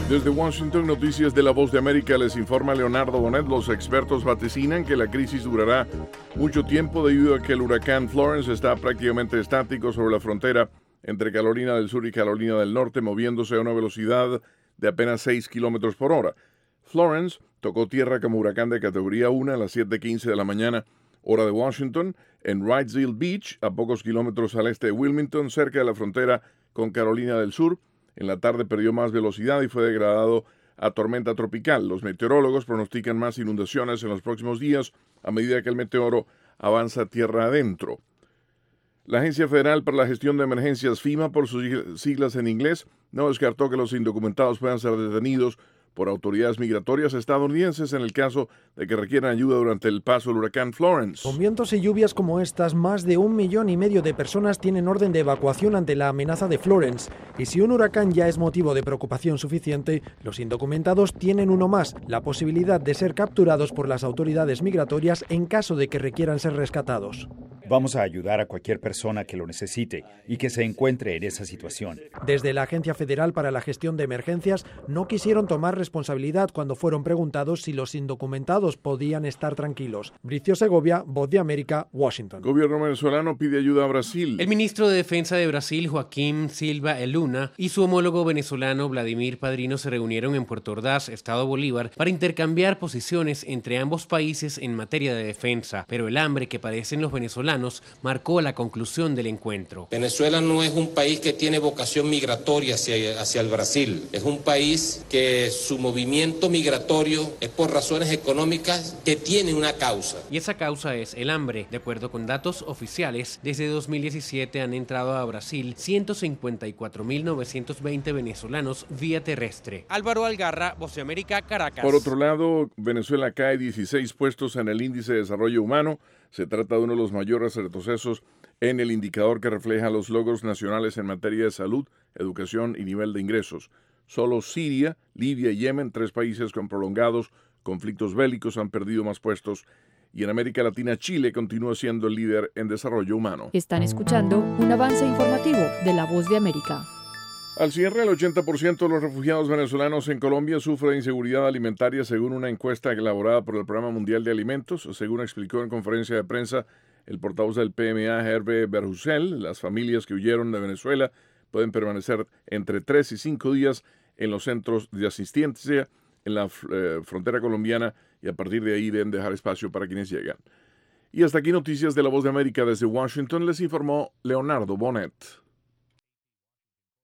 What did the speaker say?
Desde Washington, Noticias de La Voz de América, les informa Leonardo Bonet. Los expertos vaticinan que la crisis durará mucho tiempo debido a que el huracán Florence está prácticamente estático sobre la frontera entre Carolina del Sur y Carolina del Norte, moviéndose a una velocidad de apenas 6 kilómetros por hora. Florence tocó tierra como huracán de categoría 1 a las 7:15 de la mañana, hora de Washington, en Wrightsville Beach, a pocos kilómetros al este de Wilmington, cerca de la frontera con Carolina del Sur. En la tarde perdió más velocidad y fue degradado a tormenta tropical. Los meteorólogos pronostican más inundaciones en los próximos días a medida que el meteoro avanza tierra adentro. La Agencia Federal para la Gestión de Emergencias, FEMA, por sus siglas en inglés, no descartó que los indocumentados puedan ser detenidos por autoridades migratorias estadounidenses en el caso de que requieran ayuda durante el paso del huracán Florence. Con vientos y lluvias como estas, más de 1,5 millones de personas tienen orden de evacuación ante la amenaza de Florence. Y si un huracán ya es motivo de preocupación suficiente, los indocumentados tienen uno más, la posibilidad de ser capturados por las autoridades migratorias en caso de que requieran ser rescatados. Vamos a ayudar a cualquier persona que lo necesite y que se encuentre en esa situación. Desde la Agencia Federal para la Gestión de Emergencias no quisieron tomar responsabilidad cuando fueron preguntados si los indocumentados podían estar tranquilos. Bricio Segovia, Voz de América, Washington. Gobierno venezolano pide ayuda a Brasil. El ministro de Defensa de Brasil, Joaquim Silva Luna, y su homólogo venezolano, Vladimir Padrino, se reunieron en Puerto Ordaz, Estado Bolívar, para intercambiar posiciones entre ambos países en materia de defensa. Pero el hambre que padecen los venezolanos marcó la conclusión del encuentro. Venezuela no es un país que tiene vocación migratoria hacia el Brasil. Es un país que su movimiento migratorio es por razones económicas que tiene una causa. Y esa causa es el hambre. De acuerdo con datos oficiales, desde 2017 han entrado a Brasil 154.920 venezolanos vía terrestre. Álvaro Algarra, Voz de América, Caracas. Por otro lado, Venezuela cae 16 puestos en el índice de desarrollo humano. Se trata de uno de los mayores retrocesos en el indicador que refleja los logros nacionales en materia de salud, educación y nivel de ingresos. Solo Siria, Libia y Yemen, 3 países con prolongados conflictos bélicos, han perdido más puestos. Y en América Latina, Chile continúa siendo el líder en desarrollo humano. Están escuchando un avance informativo de La Voz de América. Al cierre, el 80% de los refugiados venezolanos en Colombia sufre de inseguridad alimentaria, según una encuesta elaborada por el Programa Mundial de Alimentos. Según explicó en conferencia de prensa el portavoz del PMA, Hervé Berjusel, las familias que huyeron de Venezuela pueden permanecer entre 3 y 5 días en los centros de asistencia en la frontera colombiana y a partir de ahí deben dejar espacio para quienes llegan. Y hasta aquí noticias de La Voz de América desde Washington, les informó Leonardo Bonet.